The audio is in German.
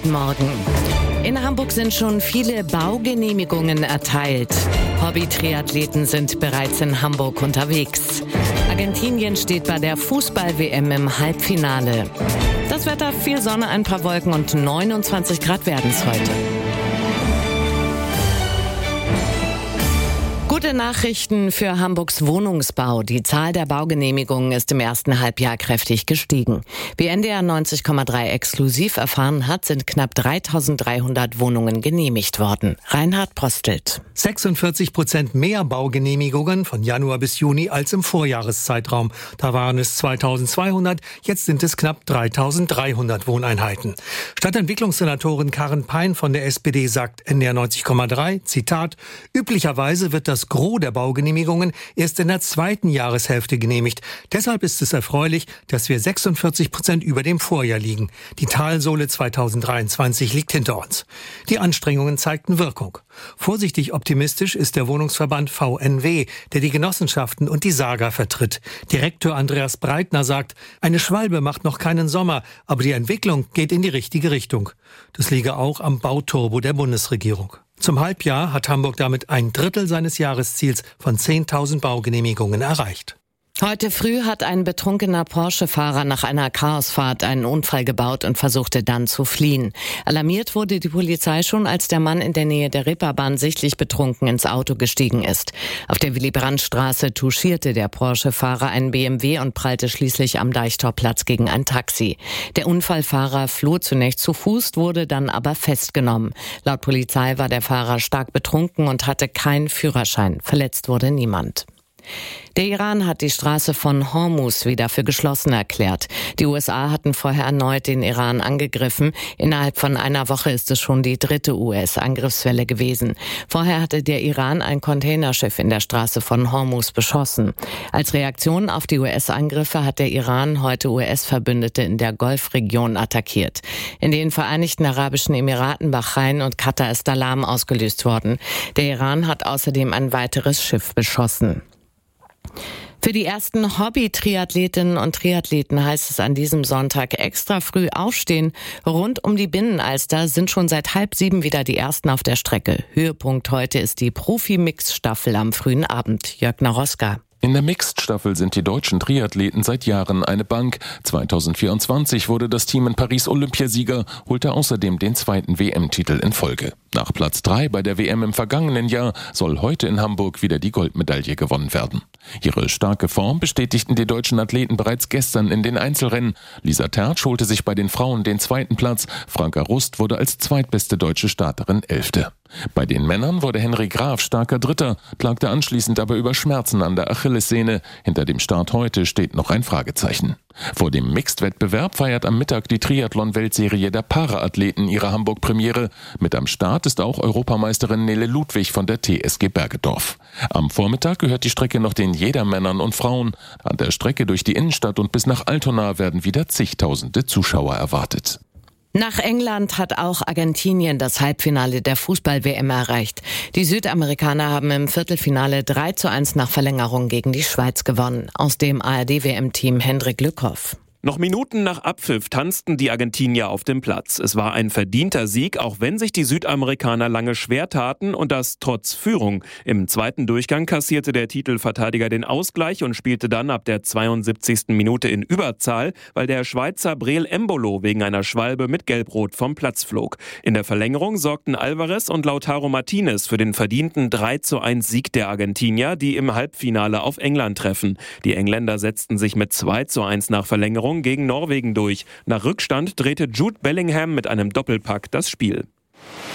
Guten Morgen. In Hamburg sind schon viele Baugenehmigungen erteilt. Hobby-Triathleten sind bereits in Hamburg unterwegs. Argentinien steht bei der Fußball-WM im Halbfinale. Das Wetter, viel Sonne, ein paar Wolken und 29 Grad werden es heute. Gute Nachrichten für Hamburgs Wohnungsbau. Die Zahl der Baugenehmigungen ist im ersten Halbjahr kräftig gestiegen. Wie NDR 90,3 exklusiv erfahren hat, sind knapp 3.300 Wohnungen genehmigt worden. Reinhard Prostelt. 46% mehr Baugenehmigungen von Januar bis Juni als im Vorjahreszeitraum. Da waren es 2.200, jetzt sind es knapp 3.300 Wohneinheiten. Stadtentwicklungssenatorin Karin Pein von der SPD sagt NDR 90,3, Zitat, üblicherweise wird das Gros der Baugenehmigungen erst in der zweiten Jahreshälfte genehmigt. Deshalb ist es erfreulich, dass wir 46% über dem Vorjahr liegen. Die Talsohle 2023 liegt hinter uns. Die Anstrengungen zeigten Wirkung. Vorsichtig optimistisch ist der Wohnungsverband VNW, der die Genossenschaften und die Saga vertritt. Direktor Andreas Breitner sagt, eine Schwalbe macht noch keinen Sommer, aber die Entwicklung geht in die richtige Richtung. Das liege auch am Bauturbo der Bundesregierung. Zum Halbjahr hat Hamburg damit 1/3 seines Jahresziels von 10.000 Baugenehmigungen erreicht. Heute früh hat ein betrunkener Porsche-Fahrer nach einer Chaosfahrt einen Unfall gebaut und versuchte dann zu fliehen. Alarmiert wurde die Polizei schon, als der Mann in der Nähe der Reeperbahn sichtlich betrunken ins Auto gestiegen ist. Auf der Willy-Brandt-Straße touchierte der Porsche-Fahrer einen BMW und prallte schließlich am Deichtorplatz gegen ein Taxi. Der Unfallfahrer floh zunächst zu Fuß, wurde dann aber festgenommen. Laut Polizei war der Fahrer stark betrunken und hatte keinen Führerschein. Verletzt wurde niemand. Der Iran hat die Straße von Hormuz wieder für geschlossen erklärt. Die USA hatten vorher erneut den Iran angegriffen. Innerhalb von einer Woche ist es schon die 3. US-Angriffswelle gewesen. Vorher hatte der Iran ein Containerschiff in der Straße von Hormuz beschossen. Als Reaktion auf die US-Angriffe hat der Iran heute US-Verbündete in der Golfregion attackiert. In den Vereinigten Arabischen Emiraten, Bahrain und Katar ist Alarm ausgelöst worden. Der Iran hat außerdem ein weiteres Schiff beschossen. Für die ersten Hobby-Triathletinnen und Triathleten heißt es an diesem Sonntag extra früh aufstehen. Rund um die Binnenalster sind schon seit 6:30 wieder die ersten auf der Strecke. Höhepunkt heute ist die Profi-Mix-Staffel am frühen Abend. Jörg Naroska. In der Mixed-Staffel sind die deutschen Triathleten seit Jahren eine Bank. 2024 wurde das Team in Paris Olympiasieger, holte außerdem den 2. WM-Titel in Folge. Nach Platz 3 bei der WM im vergangenen Jahr soll heute in Hamburg wieder die Goldmedaille gewonnen werden. Ihre starke Form bestätigten die deutschen Athleten bereits gestern in den Einzelrennen. Lisa Tertsch holte sich bei den Frauen den 2. Platz. Franka Rust wurde als zweitbeste deutsche Starterin 11. Bei den Männern wurde Henry Graf starker Dritter, klagte anschließend aber über Schmerzen an der Achillessehne. Hinter dem Start heute steht noch ein Fragezeichen. Vor dem Mixed-Wettbewerb feiert am Mittag die Triathlon-Weltserie der Para-Athleten ihre Hamburg-Premiere. Mit am Start ist auch Europameisterin Nele Ludwig von der TSG Bergedorf. Am Vormittag gehört die Strecke noch den Jedermännern und Frauen. An der Strecke durch die Innenstadt und bis nach Altona werden wieder zigtausende Zuschauer erwartet. Nach England hat auch Argentinien das Halbfinale der Fußball-WM erreicht. Die Südamerikaner haben im Viertelfinale 3:1 nach Verlängerung gegen die Schweiz gewonnen. Aus dem ARD-WM-Team Hendrik Lückhoff. Noch Minuten nach Abpfiff tanzten die Argentinier auf dem Platz. Es war ein verdienter Sieg, auch wenn sich die Südamerikaner lange schwer taten und das trotz Führung. Im zweiten Durchgang kassierte der Titelverteidiger den Ausgleich und spielte dann ab der 72. Minute in Überzahl, weil der Schweizer Breel Embolo wegen einer Schwalbe mit Gelb-Rot vom Platz flog. In der Verlängerung sorgten Alvarez und Lautaro Martinez für den verdienten 3:1 Sieg der Argentinier, die im Halbfinale auf England treffen. Die Engländer setzten sich mit 2:1 nach Verlängerung gegen Norwegen durch. Nach Rückstand drehte Jude Bellingham mit einem Doppelpack das Spiel.